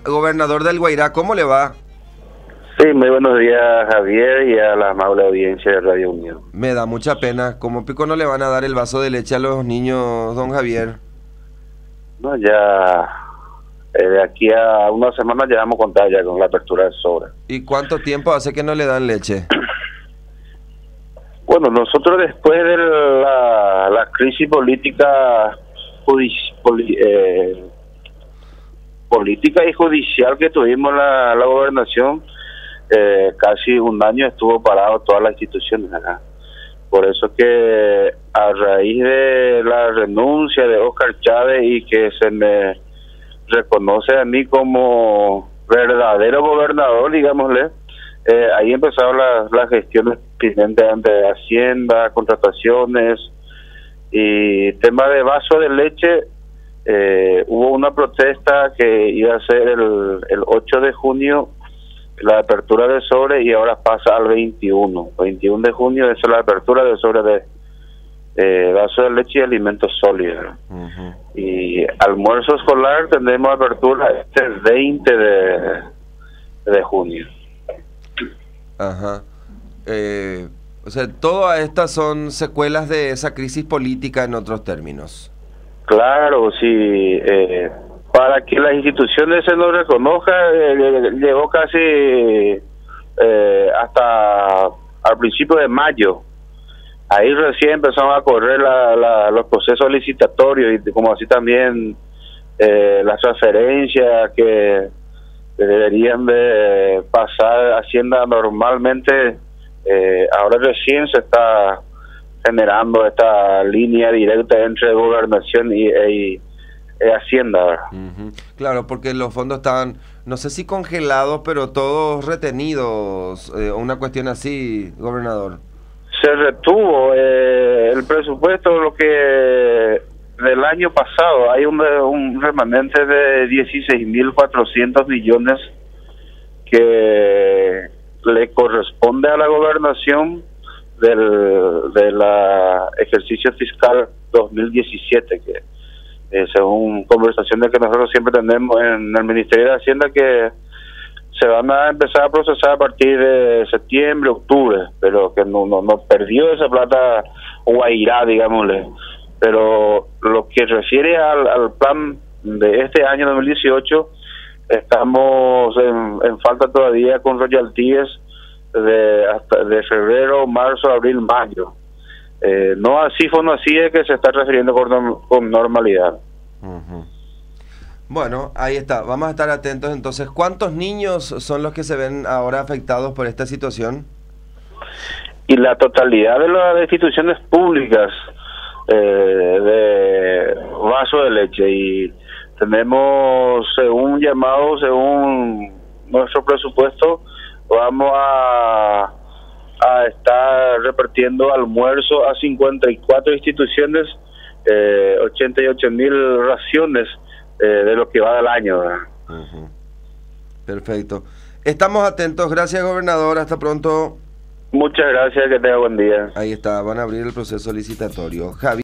Gobernador del Guairá, ¿cómo le va? Sí, muy buenos días, Javier, y a la amable audiencia de Radio Unión. Me da mucha pena. ¿Cómo pico no le van a dar el vaso de leche a los niños, don Javier? No, ya de aquí a una semana ya vamos a contar ya con la apertura de Sobre. ¿Y cuánto tiempo hace que no le dan leche? Bueno, nosotros después de la crisis política política y judicial que tuvimos la gobernación, casi un año estuvo parado todas las instituciones acá. Por eso que a raíz de la renuncia de Óscar Chávez y que se me reconoce a mí como verdadero gobernador, digámosle, ahí empezaron las gestiones pendientes ante Hacienda, contrataciones y tema de vaso de leche. Hubo una protesta que iba a ser el 8 de junio, la apertura de Sobre, y ahora pasa al 21 de junio, esa es la apertura de Sobre de vaso de leche y alimentos sólidos. Y almuerzo escolar tendremos apertura este 20 de junio. Ajá. O sea, todas estas son secuelas de esa crisis política en otros términos. Claro, sí. Para que las instituciones se nos reconozcan, llegó casi hasta al principio de mayo. Ahí recién empezaron a correr los procesos licitatorios y como así también las transferencias que deberían de pasar Hacienda normalmente. Ahora recién se está generando esta línea directa entre gobernación y Hacienda. Claro, porque los fondos estaban, no sé si congelados, pero todos retenidos, una cuestión así, gobernador. Se retuvo el presupuesto, lo que del año pasado hay un remanente de 16.400 millones que le corresponde a la gobernación del ejercicio fiscal 2017, que según conversaciones que nosotros siempre tenemos en el Ministerio de Hacienda, que se van a empezar a procesar a partir de septiembre, octubre, pero que no perdió esa plata Guairá, digámosle. Pero lo que refiere al plan de este año 2018, estamos en falta todavía con royalties de febrero, marzo, abril, mayo. No así fue así es que se está refiriendo con normalidad. Bueno, ahí está. Vamos a estar atentos entonces. ¿Cuántos niños son los que se ven ahora afectados por esta situación? Y la totalidad de las instituciones públicas de vaso de leche, y tenemos, según nuestro presupuesto, vamos a estar repartiendo almuerzo a 54 instituciones, 88.000 raciones de lo que va del año. Perfecto. Estamos atentos. Gracias, gobernador. Hasta pronto. Muchas gracias. Que tenga buen día. Ahí está. Van a abrir el proceso licitatorio. Javier.